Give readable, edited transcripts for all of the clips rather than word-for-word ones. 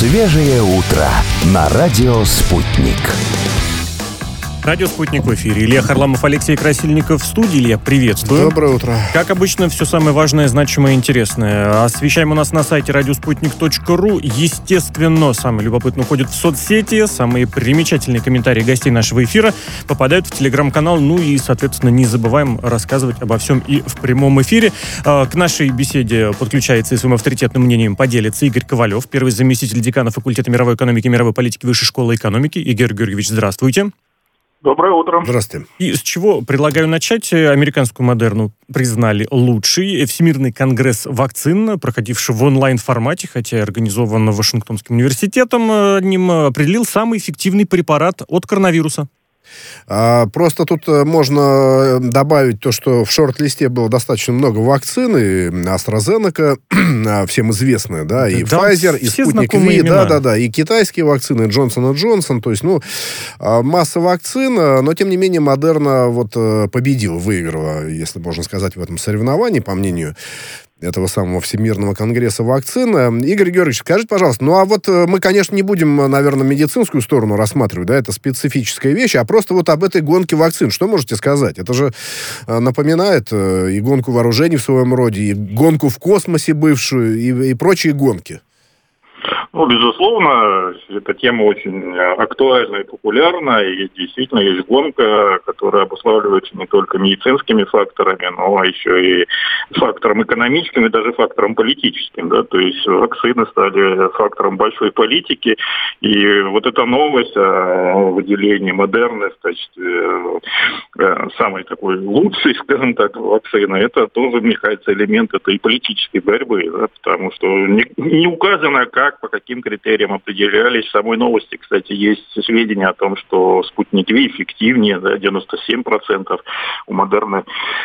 Свежее утро на радио «Спутник». Радио «Спутник» в эфире. Илья Харламов, Алексей Красильников в студии. Илья, приветствую. Доброе утро. Как обычно, все самое важное, значимое и интересное освещаем у нас на сайте radiosputnik.ru. Естественно, самое любопытное уходит в соцсети. Самые примечательные комментарии гостей нашего эфира попадают в телеграм-канал. Ну и, соответственно, не забываем рассказывать обо всем и в прямом эфире. К нашей беседе подключается и своим авторитетным мнением поделится Игорь Ковалев, первый заместитель декана факультета мировой экономики и мировой политики Высшей школы экономики. Игорь Георгиевич, здравствуйте. Доброе утро. Здравствуйте. И с чего предлагаю начать? Американскую Модерну признали лучшей. Всемирный конгресс вакцин, проходивший в онлайн-формате, хотя и организован Вашингтонским университетом, определил самый эффективный препарат от коронавируса. Просто тут можно добавить то, что в шорт-листе было достаточно много вакцин, и AstraZeneca, всем известная, да, и Pfizer, и Sputnik V, да, и китайские вакцины, и Johnson & Johnson, то есть, масса вакцин, но, тем не менее, Модерна победила, выиграла, если можно сказать, в этом соревновании, по мнению этого самого Всемирного конгресса вакцин. Игорь Георгиевич, скажите, пожалуйста, мы, конечно, не будем, наверное, медицинскую сторону рассматривать, да, это специфическая вещь, а просто об этой гонке вакцин, что можете сказать? Это же напоминает и гонку вооружений в своем роде, и гонку в космосе бывшую, и прочие гонки. Безусловно, эта тема очень актуальна и популярна, и действительно есть гонка, которая обуславливается не только медицинскими факторами, но еще и фактором экономическим и даже фактором политическим. Да? То есть вакцины стали фактором большой политики, и эта новость о выделении Модерны в качестве самой такой лучшей, скажем так, вакцины, это тоже, мне кажется, элемент этой политической борьбы, да? Потому что не указано, по каким критериям определялись. В самой новости, кстати, есть сведения о том, что Спутник V эффективнее, да, 97%, у Модерны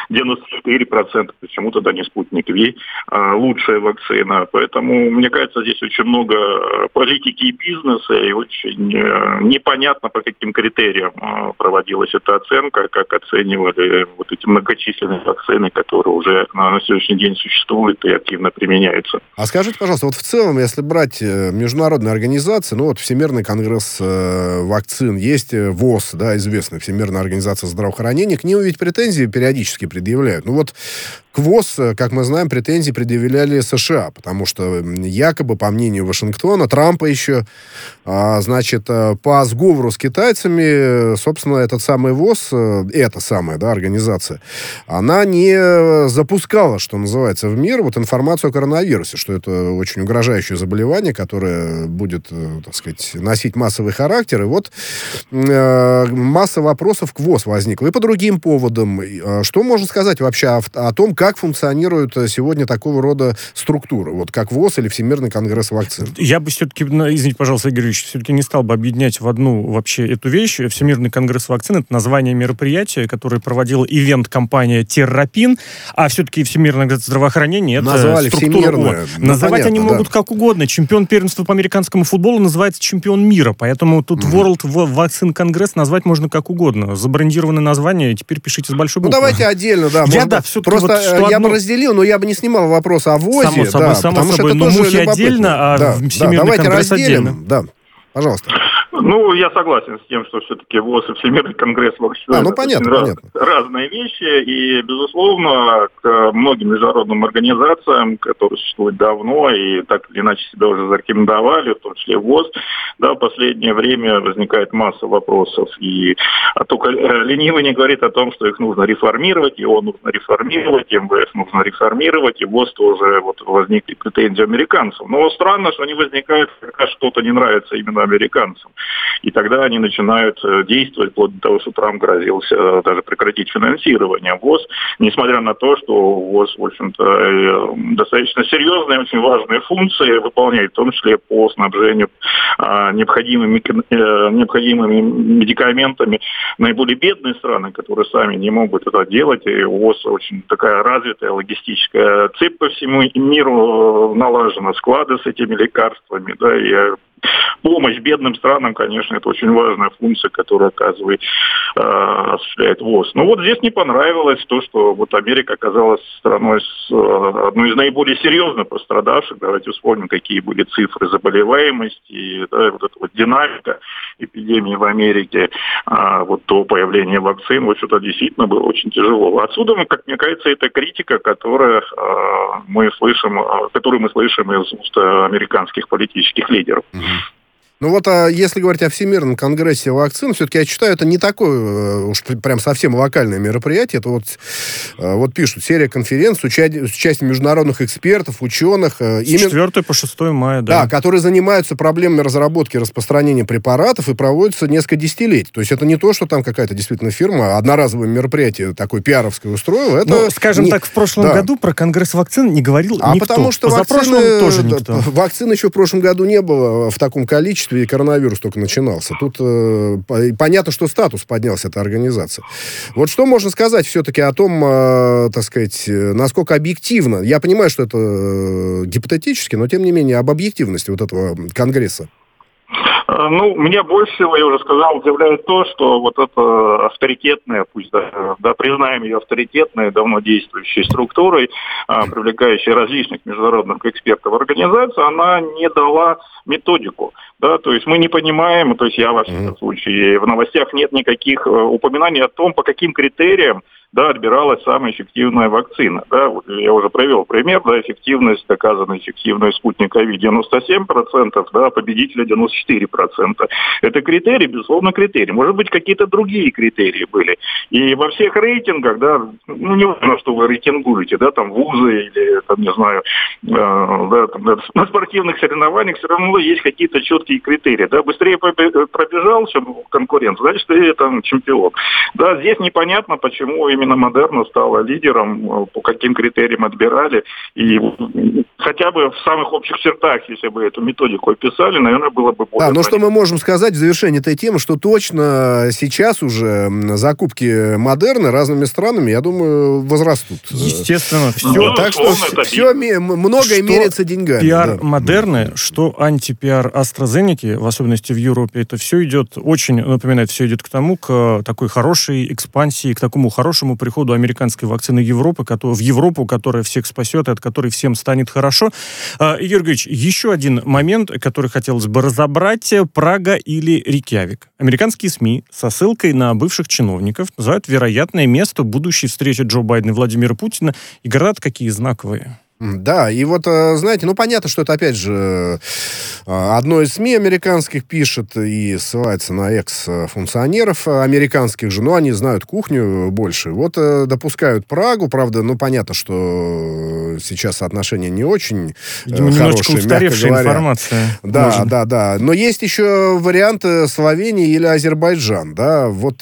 94%, почему тогда не Спутник V, лучшая вакцина. Поэтому, мне кажется, здесь очень много политики и бизнеса, и очень непонятно, по каким критериям проводилась эта оценка, как оценивали эти многочисленные вакцины, которые уже на сегодняшний день существуют и активно применяются. А скажите, пожалуйста, в целом, если брать международные организации, Всемирный конгресс вакцин, есть ВОЗ, да, известная Всемирная организация здравоохранения, к ним ведь претензии периодически предъявляют. К ВОЗ, как мы знаем, претензии предъявляли США, потому что якобы, по мнению Вашингтона, Трампа еще, по сговору с китайцами, собственно, этот самый ВОЗ, эта самая, да, организация, она не запускала, что называется, в мир информацию о коронавирусе, что это очень угрожающее заболевание, которое будет, так сказать, носить массовый характер. И масса вопросов к ВОЗ возникла. И по другим поводам. Что можно сказать вообще о том, как функционируют сегодня такого рода структуры, как ВОЗ или Всемирный конгресс вакцин? Я бы все-таки, извините, пожалуйста, Игорь Ильич, все-таки не стал бы объединять в одну вообще эту вещь. Всемирный конгресс вакцин — это название мероприятия, которое проводила ивент-компания Террапин, а все-таки Всемирное здравоохранение — это назвали структура ООН. Называть они могут да. как угодно. Чемпион первенства по американскому футболу называется чемпион мира, поэтому тут World Vaccine Congress назвать можно как угодно. Забрендированное название, теперь пишите с большой буквы. Давайте отдельно, да. Я бы разделил, но я бы не снимал вопрос о ВОЗе. Само собой, но мухи отдельно, а Всемирный конгресс отдельно. Да, пожалуйста. Я согласен с тем, что все-таки ВОЗ и Всемирный конгресс вакцин понятно. Разные вещи, и, безусловно, к многим международным организациям, которые существуют давно и так или иначе себя уже зарекомендовали, в том числе ВОЗ, в последнее время возникает масса вопросов, и только ленивый не говорит о том, что их нужно реформировать, его нужно реформировать, МВФ нужно реформировать, и ВОЗ тоже возникли претензии американцам. Но странно, что они возникают, когда что-то не нравится именно американцам. И тогда они начинают действовать, вплоть до того, что Трамп грозился даже прекратить финансирование ВОЗ, несмотря на то, что ВОЗ, в общем-то, достаточно серьезные, очень важные функции выполняет, в том числе по снабжению необходимыми медикаментами наиболее бедные страны, которые сами не могут это делать. И у ВОЗ очень такая развитая логистическая цепь по всему миру налажена, склады с этими лекарствами, да, и помощь бедным странам, конечно, это очень важная функция, которую осуществляет ВОЗ. Но вот здесь не понравилось то, что вот Америка оказалась страной одной из наиболее серьезно пострадавших. Давайте вспомним, какие были цифры заболеваемости, да, вот эта вот динамика эпидемии в Америке, вот до появления вакцин, в общем-то, действительно было очень тяжело. Отсюда, как мне кажется, это критика, которую мы слышим из уст американских политических лидеров. Ну вот, если говорить о Всемирном конгрессе вакцин, все-таки я считаю, это не такое уж прям совсем локальное мероприятие. Это вот пишут, серия конференций с участием международных экспертов, ученых. С 4 по 6 мая, да. Да, которые занимаются проблемами разработки и распространения препаратов и проводятся несколько десятилетий. То есть это не то, что там какая-то действительно фирма одноразовое мероприятие такое пиаровское устроила. Это скажем так, в прошлом году про конгресс вакцин не говорил никто. Потому что тоже никто. Вакцин еще в прошлом году не было в таком количестве, и коронавирус только начинался. Тут понятно, что статус поднялся этой организации. Вот что можно сказать все-таки о том, так сказать, насколько объективно, я понимаю, что это гипотетически, но тем не менее об объективности вот этого конгресса. Ну, меня больше всего, я уже сказал, удивляет то, что вот эта авторитетная, пусть да, признаем ее авторитетной, давно действующей структурой, привлекающей различных международных экспертов организацию, она не дала методику. Да, то есть мы не понимаем, то есть я во всяком случае, в новостях нет никаких упоминаний о том, по каким критериям, да, отбиралась самая эффективная вакцина. Да, вот я уже привел пример, да, эффективность, доказанная эффективность спутника ВИ 97%, да, победителя 94%. Это критерий, безусловно, критерий. Может быть, какие-то другие критерии были. И во всех рейтингах, да, ну, не важно, что вы рейтингуете, да, там, вузы или, там, не знаю, да, там, на спортивных соревнованиях все равно есть какие-то четкие критерии. Да, быстрее пробежал, чем конкурент, значит, ты там чемпион. Да, здесь непонятно, почему именно Модерна стала лидером, по каким критериям отбирали. И хотя бы в самых общих чертах, если бы эту методику описали, наверное, было бы более... Да, но что мы можем сказать в завершении этой темы, что точно сейчас уже закупки Модерны разными странами, я думаю, возрастут. Естественно. Все, так что все, многое меряется деньгами. Пиар Модерны, что антипиар AstraZeneca, в особенности в Европе, это все идет, очень напоминает, все идет к тому, к такой хорошей экспансии, к такому хорошему приходу американской вакцины в Европу, которая всех спасет, и от которой всем станет хорошо. Игорь Георгиевич, еще один момент, который хотелось бы разобрать. Прага или Рейкьявик. Американские СМИ со ссылкой на бывших чиновников называют вероятное место будущей встречи Джо Байдена и Владимира Путина. И города какие знаковые. Да, и вот, знаете, ну, понятно, что это, опять же, одно из СМИ американских пишет и ссылается на экс-функционеров американских же, но они знают кухню больше. Вот допускают Прагу, правда, ну, понятно, что сейчас отношения не очень хорошие, мягко говоря. Информация. Да. Но есть еще варианты Словении или Азербайджан, да. Вот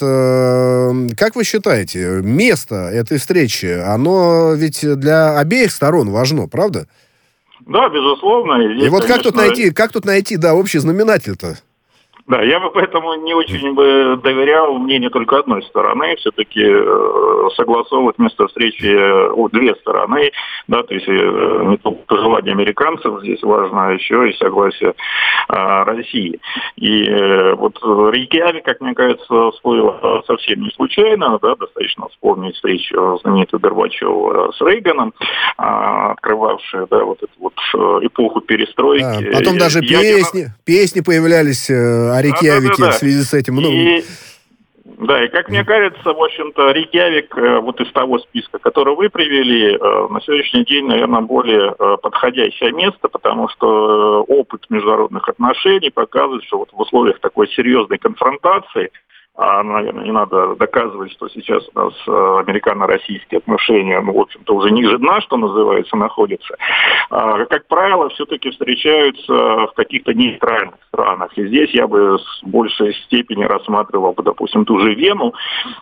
как вы считаете, место этой встречи, оно ведь для обеих сторон важно? Правда? Да, безусловно. И вот конечно... как тут найти, да, общий знаменатель-то? Да, я бы поэтому не очень бы доверял мнению только одной стороны. Все-таки согласовывать место встречи две стороны. Да, то есть не только желание американцев здесь важно, а еще и согласие России. И вот Рейкьявик, как мне кажется, всплыло совсем не случайно. Да, достаточно вспомнить встречу знаменитую Горбачева с Рейганом, открывавшую, да, вот эту вот эпоху перестройки. Да, потом даже песни появлялись о Рейкьявике в связи с этим. Да, и как мне кажется, в общем-то, Рейкьявик вот из того списка, который вы привели, на сегодняшний день, наверное, более подходящее место, потому что опыт международных отношений показывает, что вот в условиях такой серьезной конфронтации, наверное, не надо доказывать, что сейчас у нас американо-российские отношения, в общем-то, уже ниже дна, что называется, находятся. Как правило, все-таки встречаются в каких-то нейтральных странах. И здесь я бы с большей степени рассматривал, допустим, ту же Вену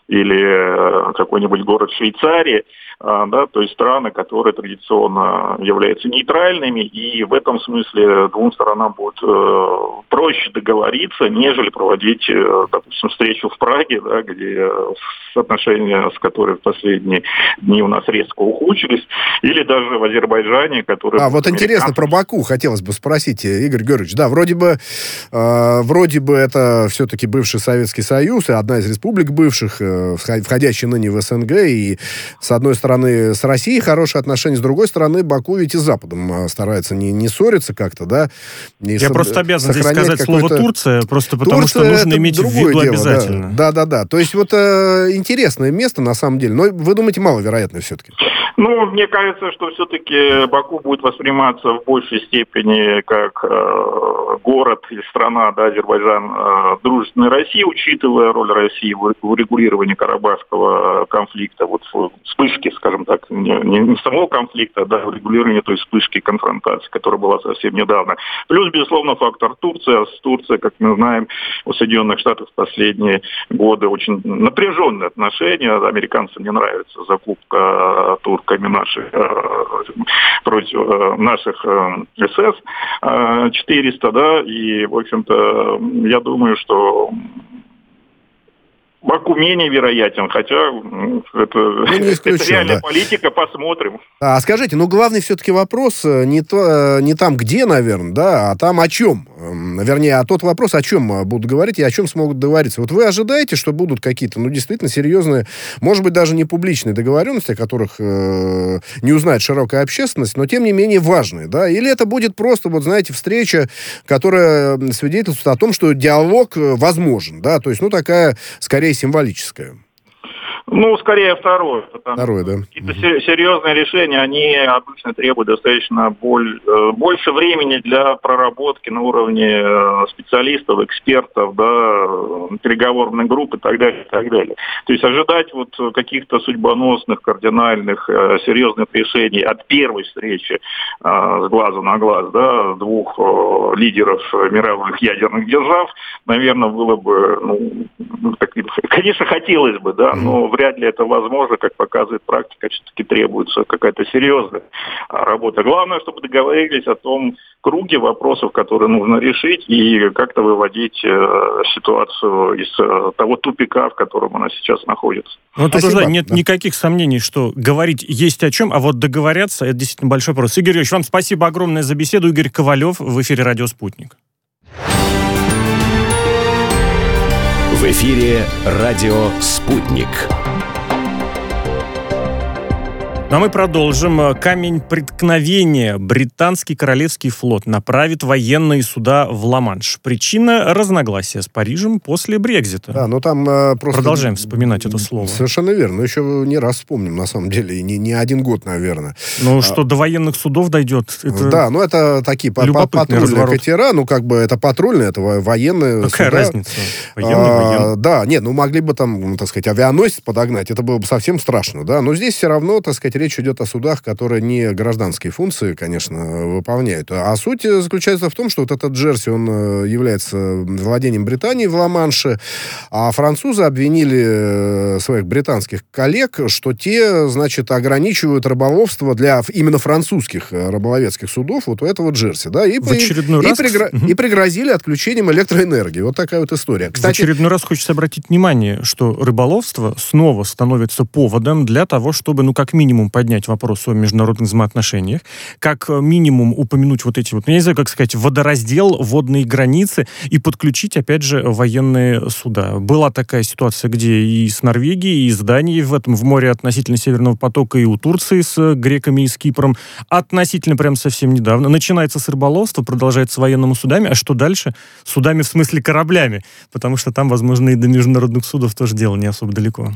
или какой-нибудь город Швейцарии, да, то есть страны, которые традиционно являются нейтральными, и в этом смысле двум сторонам будет проще договориться, нежели проводить, допустим, встречу встречу в Праге, да, где отношения с которой в последние дни у нас резко ухудшились, или даже в Азербайджане, который... Вот интересно, про Баку хотелось бы спросить, Игорь Георгиевич. Да, вроде бы это все-таки бывший Советский Союз, и одна из республик бывших, входящая ныне в СНГ, и с одной стороны с Россией хорошие отношения, с другой стороны Баку ведь и с Западом старается не ссориться как-то, да? Я просто обязан здесь сказать слово Турция, просто потому что нужно иметь в виду обязательно. Да. То есть интересное место, на самом деле, но вы думаете, маловероятно все-таки? Мне кажется, что все-таки Баку будет восприниматься в большей степени как город и страна, да, Азербайджан, дружественной России, учитывая роль России в урегулировании Карабахского конфликта, вспышки, скажем так, не самого конфликта, да, урегулирования той вспышки конфронтации, которая была совсем недавно. Плюс, безусловно, фактор Турция. С Турцией, как мы знаем, у Соединенных Штатов в последние годы очень напряженные отношения. Американцам не нравится закупка турками против наших СС-400, да, и, в общем-то, я думаю, что Баку менее вероятен, хотя это реальная политика, посмотрим. Скажите, главный все-таки вопрос не там, где, наверное, да, а там о чем. Вернее, тот вопрос, о чем будут говорить и о чем смогут договориться. Вы ожидаете, что будут какие-то, действительно серьезные, может быть, даже не публичные договоренности, о которых не узнает широкая общественность, но, тем не менее, важные, да? Или это будет просто, встреча, которая свидетельствует о том, что диалог возможен, да? То есть, такая, скорее, символическая. Скорее второе. Второе, да. Какие-то серьезные решения, они обычно требуют достаточно больше времени для проработки на уровне специалистов, экспертов, да, переговорных групп и так далее, и так далее. То есть ожидать каких-то судьбоносных, кардинальных, серьезных решений от первой встречи с глазу на глаз, да, двух лидеров мировых ядерных держав, наверное, было бы, конечно, хотелось бы, да, но вряд ли это возможно, как показывает практика, все-таки требуется какая-то серьезная работа. Главное, чтобы договорились о том круге вопросов, которые нужно решить, и как-то выводить ситуацию из того тупика, в котором она сейчас находится. Тут уже нет никаких сомнений, что говорить есть о чем, а договорятся, это действительно большой вопрос. Игорь Юрьевич, вам спасибо огромное за беседу. Игорь Ковалев в эфире «Радио Спутник». В эфире «Радио Спутник». А мы продолжим. Камень преткновения. Британский Королевский флот направит военные суда в Ла-Манш. Причина — разногласия с Парижем после Брекзита. Да, там просто... Продолжаем вспоминать это слово. Совершенно верно. Еще не раз вспомним, на самом деле. И не один год, наверное. Что до военных судов дойдет? Да, это такие патрульные катера. Это патрульные, это военные суда. Какая разница? Военные. Да, могли бы там, авианосец подогнать. Это было бы совсем страшно, да. Но здесь все равно, речь идет о судах, которые не гражданские функции, конечно, выполняют. А суть заключается в том, что этот Джерси, он является владением Британии в Ла-Манше, а французы обвинили своих британских коллег, что те, ограничивают рыболовство для именно французских рыболовецких судов у этого Джерси, да, и пригрозили отключением электроэнергии. Вот такая история. Кстати, в очередной раз хочется обратить внимание, что рыболовство снова становится поводом для того, чтобы, как минимум, поднять вопрос о международных взаимоотношениях, как минимум упомянуть эти я не знаю, как сказать, водораздел, водные границы и подключить, опять же, военные суда. Была такая ситуация, где и с Норвегией, и с Данией в море относительно Северного потока, и у Турции с греками и с Кипром. Относительно прям совсем недавно. Начинается с рыболовства, продолжается военными судами, а что дальше? Судами в смысле кораблями, потому что там, возможно, и до международных судов тоже дело не особо далеко.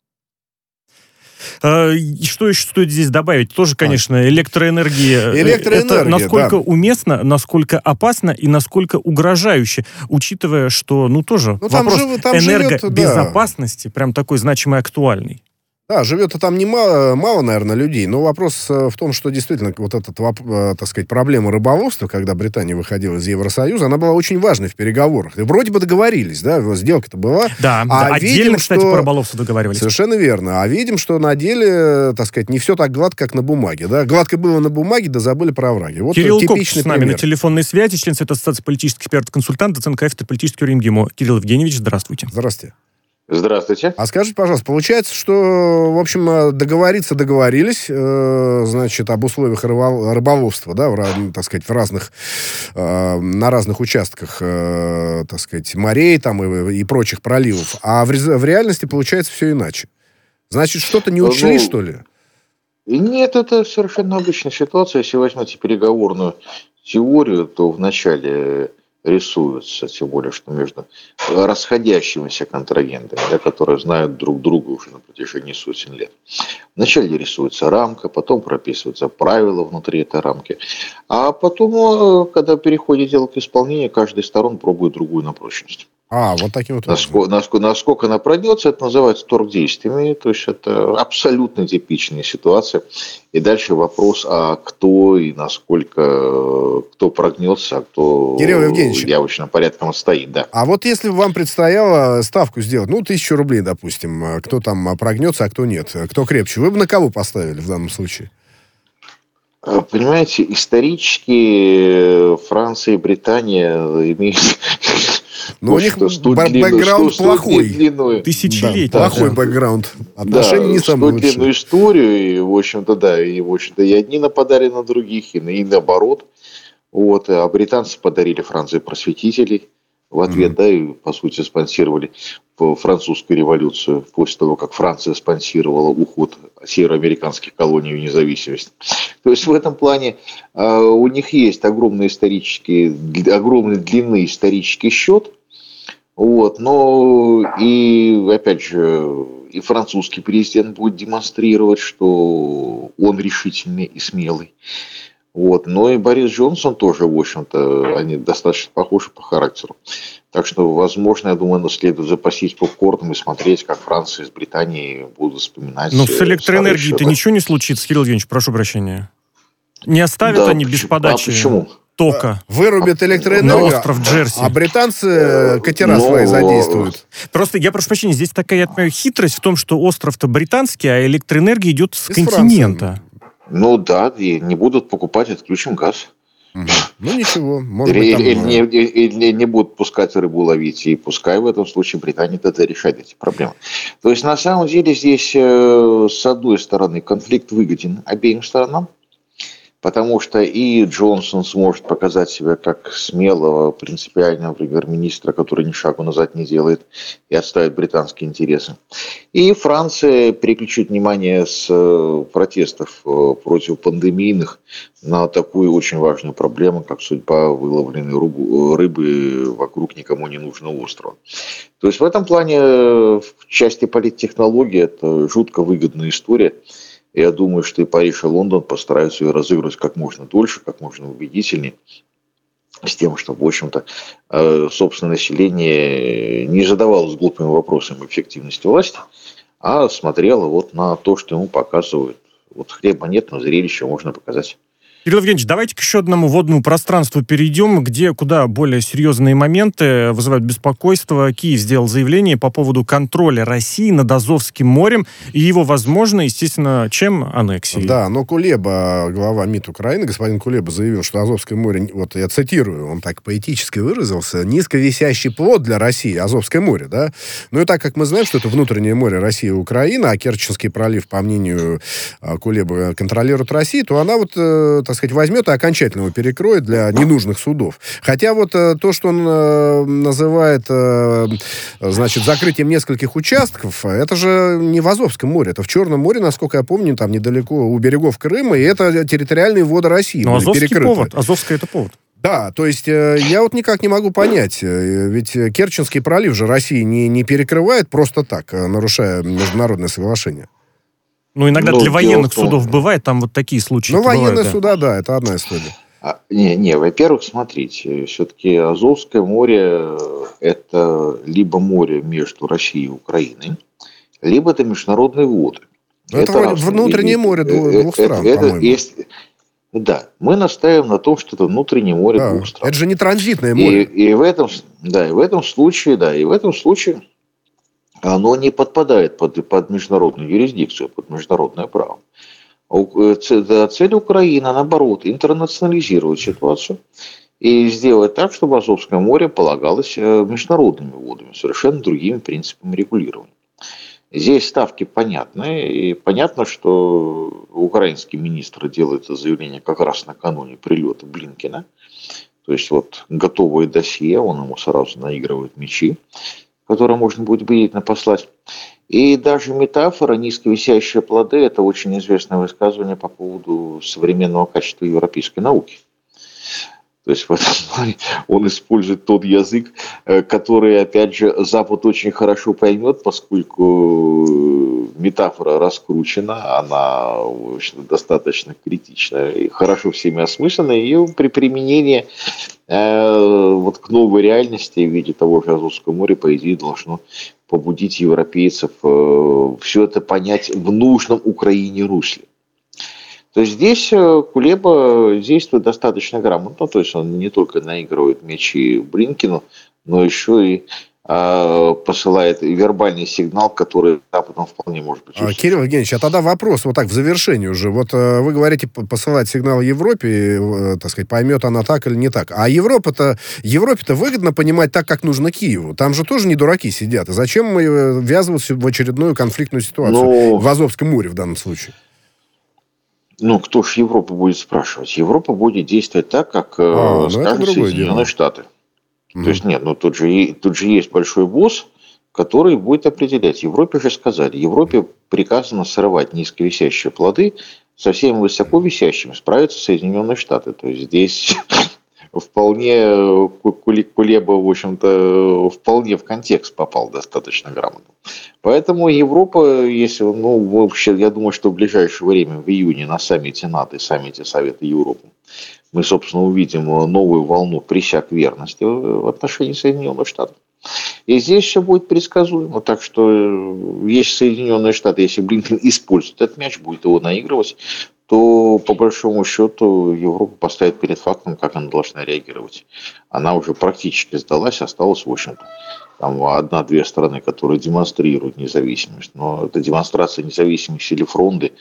Что еще стоит здесь добавить? Тоже, конечно, электроэнергия. Это насколько уместно, насколько опасно и насколько угрожающе, учитывая, что, тоже вопрос энергобезопасности прям такой значимый и актуальный. Да, живет там мало, наверное, людей, но вопрос в том, что действительно проблема рыболовства, когда Британия выходила из Евросоюза, она была очень важной в переговорах. И вроде бы договорились, да, сделка-то была. Да, отдельно, кстати, по рыболовству договаривались. Совершенно верно. А видим, что на деле, не все так гладко, как на бумаге. Да? Гладко было на бумаге, да забыли про овраги. Кирилл Копч с нами на телефонной связи, член Совета ассоциации политических эксперт-консультант, доцент кафедры политической теории МГИМО. Кирилл Евгеньевич, здравствуйте. Здравствуйте. Здравствуйте. А скажите, пожалуйста, получается, что, в общем, договорились, значит, об условиях рыболовства, да, так сказать, на разных участках, так сказать, морей там и прочих проливов, а в реальности получается все иначе. Значит, что-то не учли, что ли? Нет, это совершенно обычная ситуация. Если возьмете переговорную теорию, то вначале рисуется, тем более, что между расходящимися контрагентами, да, которые знают друг друга уже на протяжении сотен лет. Вначале рисуется рамка, потом прописываются правила внутри этой рамки, а потом, когда переходит дело к исполнению, каждая из сторон пробует другую на прочность. Вот таким вот образом. Насколько она пройдется, это называется торгдействиями, то есть это абсолютно типичная ситуация. И дальше вопрос, а кто и насколько, кто прогнется, а кто явочным порядком стоит. Да. А вот если вам предстояло ставку сделать, 1000 рублей, допустим, кто там прогнется, а кто нет, кто крепче, вы бы на кого поставили в данном случае? Понимаете, исторически Франция и Британия имеют... Но у них бэкграунд плохой. Тысячелетний. Плохой бэкграунд. Отношения не самые лучшие. Длинную историю, и, в общем-то, и одни нападали на других, и наоборот. А британцы подарили Франции просветителей в ответ, и, по сути, спонсировали французскую революцию после того, как Франция спонсировала уход североамериканских колоний в независимость. То есть в этом плане у них есть огромный длинный исторический счет. Но и, опять же, и французский президент будет демонстрировать, что он решительный и смелый. Но и Борис Джонсон тоже, в общем-то, они достаточно похожи по характеру. Так что, возможно, я думаю, следует запастись попкорном и смотреть, как Франция с Британией будут вспоминать. Но с электроэнергией-то ничего не случится, Кирилл Евгеньевич, прошу прощения. Не оставят они без подачи тока. Вырубят электроэнергию, на остров Джерси. А британцы катера свои задействуют. Просто, я прошу прощения, здесь такая, я понимаю, хитрость в том, что остров-то британский, а электроэнергия идет с континента. И не будут покупать, отключим газ. Ничего. Или не будут пускать рыбу ловить, и пускай в этом случае Британия тогда решает эти проблемы. То есть, на самом деле, здесь, с одной стороны, конфликт выгоден обеим сторонам, потому что и Джонсон сможет показать себя как смелого, принципиального премьер-министра, который ни шагу назад не делает и отставит британские интересы. И Франция переключит внимание с протестов против пандемийных на такую очень важную проблему, как судьба выловленной рыбы вокруг никому не нужного острова. То есть в этом плане в части политтехнологии это жутко выгодная история. Я думаю, что и Париж, и Лондон постараются ее разыгрывать как можно дольше, как можно убедительнее, с тем, чтобы, в общем-то, собственное население не задавалось глупыми вопросами эффективности власти, а смотрело на то, что ему показывают. Хлеба нет, но зрелище можно показать. Кирилл Евгеньевич, давайте к еще одному водному пространству перейдем, куда более серьезные моменты вызывают беспокойство. Киев сделал заявление по поводу контроля России над Азовским морем и его, возможно, естественно, аннексией. Да, но Кулеба, глава МИД Украины, господин Кулеба заявил, что Азовское море, я цитирую, он так поэтически выразился, низковисящий плод для России, Азовское море, да? И так как мы знаем, что это внутреннее море России и Украины, а Керченский пролив, по мнению Кулебы, контролирует Россию, то она так сказать, возьмет и окончательно его перекроет для ненужных судов. Хотя то, что он называет, значит, закрытием нескольких участков, это же не в Азовском море, это в Черном море, насколько я помню, там недалеко у берегов Крыма, и это территориальные воды России. Но Азовский повод, Азовское это повод. Да, то есть я никак не могу понять, ведь Керченский пролив же России не перекрывает просто так, нарушая международное соглашение. Иногда для военных судов бывает, там такие случаи. Военные суда, да, это одна история. Во-первых, смотрите, все-таки Азовское море – это либо море между Россией и Украиной, либо это международные воды. Это внутреннее море двух стран, по-моему. Да, мы настаиваем на том, что это внутреннее море двух стран. Это же не транзитное море. И в этом случае оно не подпадает под международную юрисдикцию, под международное право. Цель Украины, наоборот, интернационализировать ситуацию и сделать так, чтобы Азовское море полагалось международными водами, совершенно другими принципами регулирования. Здесь ставки понятны, и понятно, что украинский министр делает это заявление как раз накануне прилета Блинкена. То есть вот готовое досье, он ему сразу наигрывает мячи, которые можно будет убедительно послать. И даже метафора «низковисящие плоды» – это очень известное высказывание по поводу современного качества европейской науки. То есть в этом плане он использует тот язык, который, опять же, Запад очень хорошо поймет, поскольку метафора раскручена, она, в общем, достаточно критична и хорошо всеми осмыслена. И при применении вот к новой реальности в виде того же Азовского моря, по идее, должно побудить европейцев все это понять в нужном Украине русле. То есть здесь Кулеба действует достаточно грамотно, то есть он не только наигрывает мячи Блинкену, но еще и посылает вербальный сигнал, который Западом вполне может быть услышан. Кирилл Евгеньевич, а тогда вопрос вот так в завершении уже. Вот вы говорите, посылать сигнал Европе, так сказать, поймет она так или не так. А Европе-то выгодно понимать так, как нужно Киеву. Там же тоже не дураки сидят. И зачем мы ввязываться в очередную конфликтную ситуацию в Азовском море в данном случае? Ну, кто ж Европу будет спрашивать? Европа будет действовать так, как скажут Соединенные Штаты. То есть нет, тут же есть большой босс, который будет определять. Европе же сказали, Европе приказано срывать низковисящие плоды, со всеми высоковисящими справятся Соединенные Штаты. То есть здесь вполне Кулеба, в общем-то, вполне в контекст попал достаточно грамотно. Поэтому Европа, если, вообще, я думаю, что в ближайшее время, в июне, на саммите НАТО и саммите Совета Европы, мы, собственно, увидим новую волну присяг верности в отношении Соединенных Штатов. И здесь все будет предсказуемо. Так что, если Соединенные Штаты, если Блинкен использует этот мяч, будет его наигрывать, то, по большому счету, Европа поставит перед фактом, как она должна реагировать. Она уже практически сдалась, осталось, в общем-то, там одна-две страны, которые демонстрируют независимость. Но это демонстрация независимости или фронты.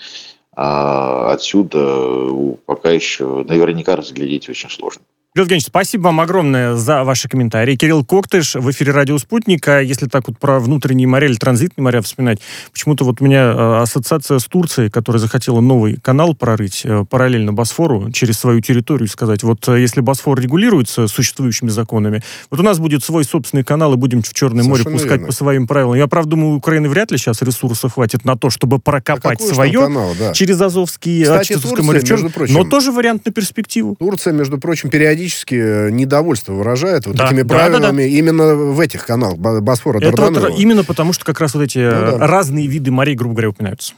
А отсюда пока еще наверняка разглядеть очень сложно. Кирилл Евгеньевич, спасибо вам огромное за ваши комментарии. Кирилл Коктыш в эфире «Радио Спутник». А если так вот про внутренние моря или транзитные моря вспоминать, почему-то вот у меня ассоциация с Турцией, которая захотела новый канал прорыть параллельно Босфору через свою территорию, сказать, вот если Босфор регулируется существующими законами, вот у нас будет свой собственный канал, и будем в Черное море пускать по своим правилам. Я, правда, думаю, у Украины вряд ли сейчас ресурсов хватит на то, чтобы прокопать свое через Азовские, Азовское море в Черное, но тоже вариант на перспективу. Турция, между прочим, периодически недовольство выражает вот этими правилами именно в этих каналах Босфора, Дарданелла. Это вот именно потому, что как раз вот эти разные виды морей, грубо говоря, упоминаются.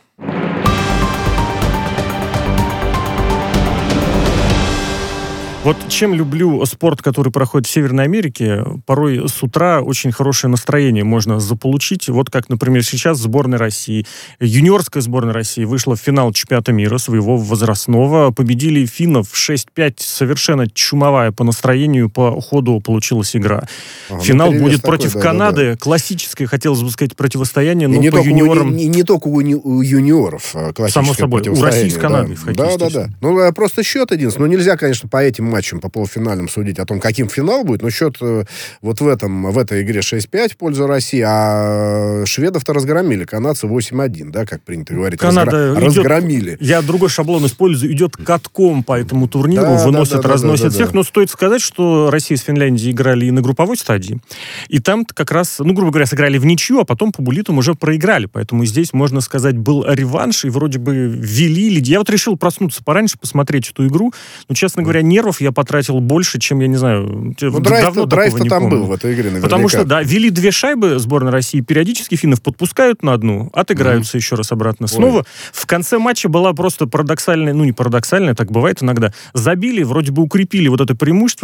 Вот чем люблю спорт, который проходит в Северной Америке, порой с утра очень хорошее настроение можно заполучить. Вот как, например, сейчас сборная России, юниорская сборная России вышла в финал чемпионата мира своего возрастного. Победили финнов 6-5. Совершенно чумовая по настроению, по ходу получилась игра. Финал будет против Канады. Классическое, хотелось бы сказать, противостояние, но по юниорам... Не только у юниоров классическое. Само собой, у России с Канадой в хоккее. Да. Ну, просто счет единственный. Ну, нельзя, конечно, по этим матчам, по полуфинальным судить о том, каким финал будет, но счет вот в этой игре 6-5 в пользу России, а шведов-то разгромили, канадцы 8-1, да, как принято говорить. Канада разгромили. Я другой шаблон использую, идет катком по этому турниру, разносит всех, но стоит сказать, что Россия с Финляндией играли и на групповой стадии, и там как раз, грубо говоря, сыграли в ничью, а потом по буллитам уже проиграли, поэтому здесь, можно сказать, был реванш, и вроде бы вели. Я вот решил проснуться пораньше, посмотреть эту игру, но, честно говоря, нервов я потратил больше, чем, я не знаю, драйв-то там был в этой игре, наверняка. Потому что, вели 2 шайбы сборной России, периодически финнов подпускают на одну, отыграются еще раз обратно. Снова в конце матча была просто парадоксальная, не парадоксальная, так бывает иногда, забили, вроде бы укрепили вот это преимущество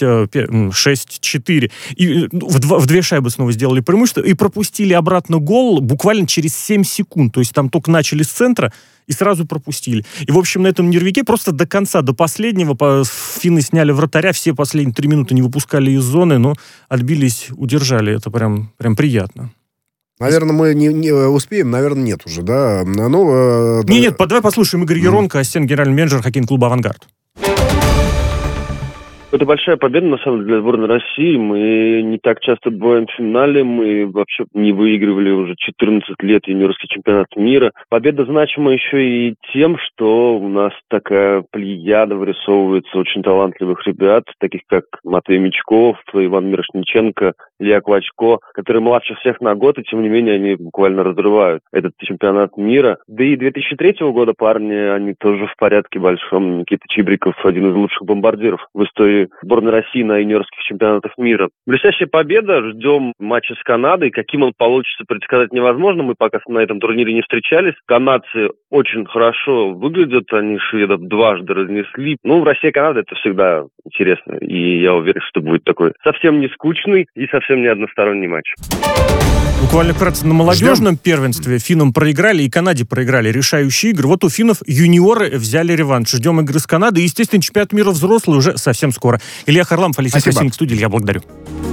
6-4, и в 2 шайбы снова сделали преимущество, и пропустили обратно гол буквально через 7 секунд, то есть там только начали с центра, и сразу пропустили. И, в общем, на этом нервике просто до конца, до последнего финны сняли вратаря, все последние 3 минуты не выпускали из зоны, но отбились, удержали. Это прям приятно. Наверное, мы не успеем, наверное, нет уже, да? Давай послушаем Игорь Еронко, ассистент генерального менеджера хоккейного клуба «Авангард». Это большая победа, на самом деле, для сборной России. Мы не так часто бываем в финале, мы вообще не выигрывали уже 14 лет юниорский чемпионат мира. Победа значима еще и тем, что у нас такая плеяда вырисовывается очень талантливых ребят, таких как Матвей Мячков, Иван Мирошниченко, Илья Клочко, которые младше всех на год, и тем не менее они буквально разрывают этот чемпионат мира. Да и 2003 года парни, они тоже в порядке большом. Никита Чибриков, один из лучших бомбардиров в истории сборной России на юниорских чемпионатах мира. Блестящая победа. Ждем матча с Канадой. Каким он получится, предсказать невозможно. Мы пока на этом турнире не встречались. Канадцы очень хорошо выглядят. Они шведов дважды разнесли. Россия и Канада — это всегда интересно. И я уверен, что будет такой совсем не скучный и совсем не односторонний матч. Буквально вкратце, на молодежном первенстве финнам проиграли и Канаде проиграли решающие игры. Вот у финнов юниоры взяли реванш. Ждем игры с Канадой. И, естественно, чемпионат мира взрослый уже совсем скоро. Илья Харламов, Алексей Красильник в студии. Я благодарю.